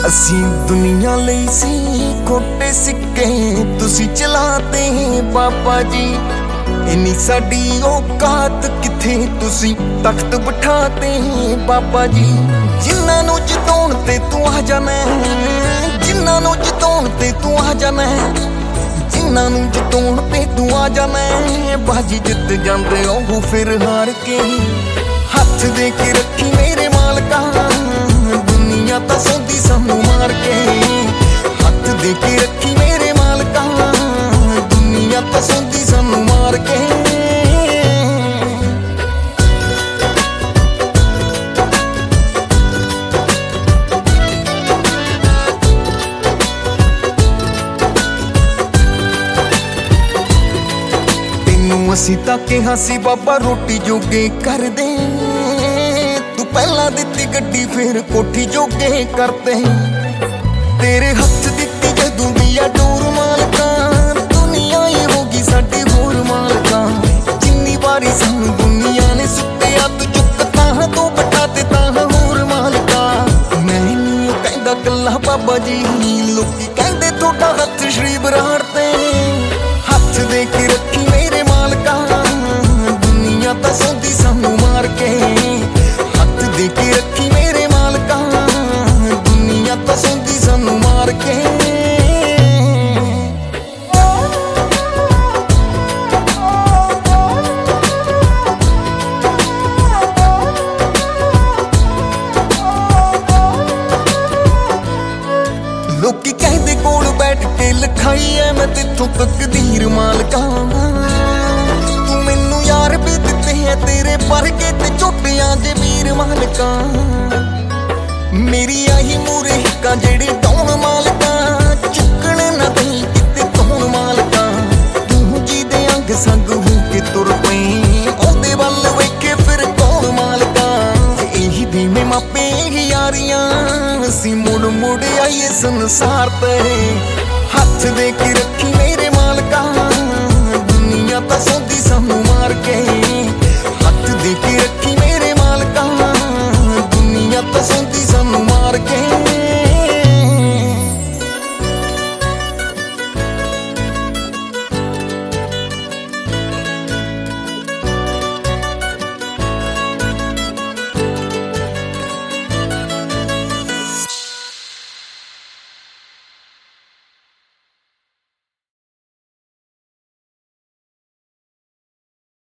ਅਸੀਂ ਦੁਨੀਆ ਲਈ ਸੀ ਖੋਟੇ ਸਿੱਕੇ ਤੁਸੀਂ ਚਲਾਤੇ ਬਾਬਾ ਜੀ। ਇੰਨੀ ਸਾਡੀ ਔਕਾਤ ਕਿੱਥੇ ਤੁਸੀਂ ਤਖਤ ਬਿਠਾਤੇ ਬਾਬਾ ਜੀ। ਜਿਨ੍ਹਾਂ ਨੂੰ ਜਿਤਾਉਣ ਤੇ ਤੂੰ ਆ ਜਾਣਾ, ਜਿਨ੍ਹਾਂ ਨੂੰ ਜਿਤਾਉਣ ਤੇ ਤੂੰ ਆ ਜਾਣਾ, ਜਿਨ੍ਹਾਂ ਨੂੰ ਜਿਤਾਉਣ ਤੇ ਤੂੰ ਆ ਜਾਣਾ। ਬਾਜੀ ਜਿੱਤ ਜਾਂਦੇ ਉਹ ਫਿਰ ਹਾਰ ਕੇ ਹੱਥ ਦੇ ਕੇ ਰੱਖੀ ਮੇਰੇ ਮਾਲਕਾ। ਦੁਨੀਆ ਤਾਂ ਸੌਂਦੀ ਸਾਨੂੰ ਮਾਰ ਕੇ ਹੱਥ ਦੇ ਕੇ ਰੱਖੀ ਮੇਰੇ ਮਾਲਕਾ। ਦੁਨੀਆ ਤਾਂ ਸੌਂਦੀ ਸਾਨੂੰ ਮਾਰ ਕੇ। ਅਸੀਂ ਤਾਂ ਕਿਹਾ ਸੀ ਬਾਬਾ ਰੋਟੀ ਜੋਗੇ ਕਰ ਦੇ, ਤੂੰ ਪਹਿਲਾਂ ਦਿੱਤੀ ਗੱਡੀ ਫੇਰ ਕੋਠੀ ਜੋਗੇ ਕਰਦੇ। ਤੇਰੇ ਹੱਥ ਦਿੱਤੀ ਜਦੋਂ ਦੀ ਆ ਡੋਰ ਮਾਲਕਾ। ਦੁਨੀਆ ਹੀ ਹੋ ਗਈ ਸਾਡੀ ਹੋਰ ਮਾਲਕਾ। ਜਿੰਨੀ ਵਾਰੀ ਸਾਨੂੰ ਦੁਨੀਆ ਨੇ ਸੁੱਟਿਆ ਤੂੰ ਚੁੱਕਤਾ ਤੂੰ ਬਟਾ ਤੇ ਤਾਂ ਹੋਰ ਮਾਲਕਾ। ਮੈਂ ਨਹੀਂ ਉਹ ਕਹਿੰਦਾ ਗੱਲਾਂ ਬਾਬਾ ਜੀ, ਲੋਕੀ ਕਹਿੰਦੇ ਤੁਹਾਡਾ ਹੱਥ ਸ਼੍ਰੀ ਬਰਾੜ ਤੇ। ਹੱਥ ਦੇ ਕੇ ਰੱਖੀ ਮੇਰੇ ਮਾਲਕਾ। ਦੁਨੀਆ ਤਾਂ ਸੌਂਦੀ ਸਾਨੂੰ ਮਾਰ ਕੇ ਹੱਥ ਦੇ ਕੇ ਰੱਖੀ ਮੇਰੇ ਮਾਲਕਾ। ਦੁਨੀਆ ਤਾਂ ਸੌਂਦੀ ਸਾਨੂੰ ਮਾਰ ਕੇ। ਲੋਕੀ ਕਹਿੰਦੇ ਕੋਲ ਬੈਠ ਕੇ ਲਿਖਾਈ ਐ ਮੈਂ ਤੇਥੋਂ ਤਕਦੀਰ ਮਾਲਕਾ। ਤੂੰ ਮੈਨੂੰ ਯਾਰ ਵੀ ਦਿੱਤੇ ਐ ਤੇਰੇ ਵਰਗੇ ਤੇ ਝੋਟਿਆਂ ਦੇ ਵੀਰ ਮਾਲਕਾ। ਮੇਰੀ ਆਹੀ ਮੂਰੇ ਹਿੱਕਾਂ ਜਿਹੜੀ ਟੌਣ ਮਾਲਕਾ। ਚੁੱਕਣ ਨਾ ਦਈ ਕਿਤੇ ਕੌਣ ਮਾਲਕਾ। ਤੂੰ ਜੀ ਦੇ ਅੰਗ ਸੰਗ ਹੋ ਕੇ ਤੁਰ ਪਈ ਉਹਦੇ ਵੱਲ ਵੇਖੇ ਫਿਰ ਕੌਣ ਮਾਲਕਾ। ਇਹੀ ਦੀਵੇਂ ਮਾਪੇ ਯਾਰੀਆਂ ਅਸੀਂ ਮੁੜ ਮੁੜ ਆਈਏ ਸੰਸਾਰ ਤੇ। ਹੱਥ ਦੇ ਕੇ